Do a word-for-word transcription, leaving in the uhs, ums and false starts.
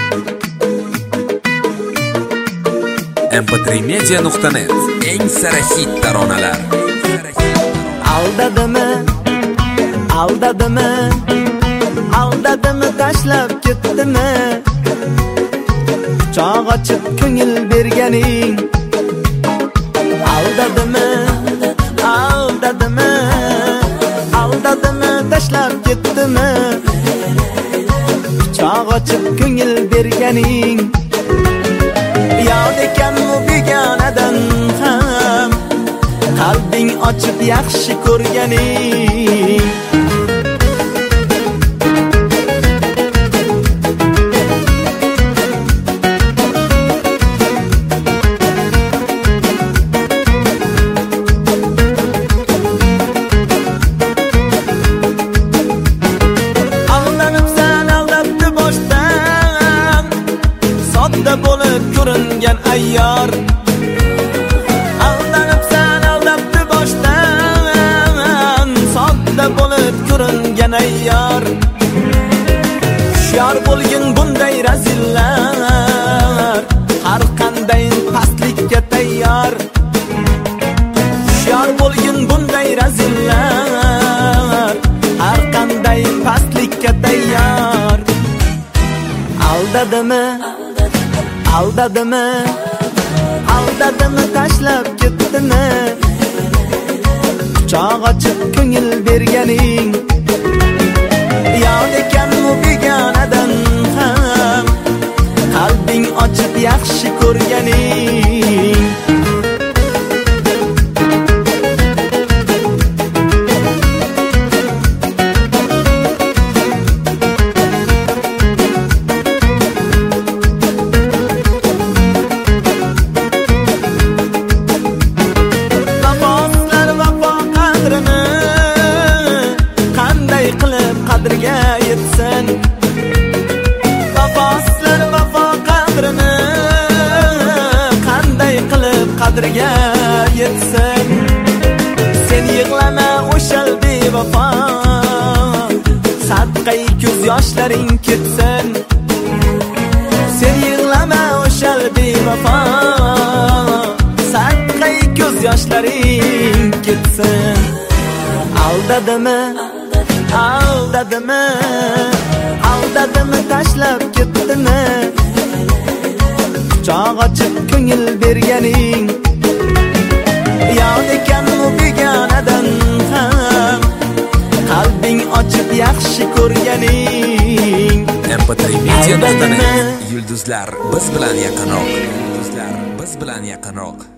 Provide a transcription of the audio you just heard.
em p tre media nuqta net eng sara hit taronalar. Aldadimi, aldadimi, aldadimi, tashlab ketdimi? Quchoq ochib ko'ngil berganing. Aldadimi, aldadimi, aldadimi, tashlab ketdimi? Quchoq ochib ko'ngil berganing. Yod ekan u begonadan ham qalbing ochib yaxshi ko'rganing. Aldanibsan, aldabdi boshdan, sodda bo'lib ko'ringan ayyor. Aldanibsan, aldabdi boshdan, sodda bo'lib ko'ringan ayyor. Hushyor bo'lgin bunday razillar, har qanday pastlikka tayyor. Hushyor bo'lgin bunday razillar, har qanday pastlikka tayyor. Aldadimi, aldadimi, aldadimi, tashlab ketdimi? Quchoq ochib ko'ngil berganing. Yod ekan u begonadan ham qalbing ochib yaxshi ko'rganing. Qadriga yetsin vafosizlar, vafo qadrini qanday qilib qadriga yetsin. Sen yig'lama o'shal bevafo, sadqai ko'z yoshlaring ketsin. Sen yig'lama o'shal bevafo, sadqai ko'z yoshlaring ketsin. Aldadimi, aldadimi, aldadimi, tashlab ketdimi? Quchoq ochib ko'ngil berganing. Yod ekan u begonadan ham qalbing ochib yaxshi ko'rganing. em p tre media nuqta net yulduzlar biz bilan yaqinroq. Yulduzlar biz bilan yaqinroq.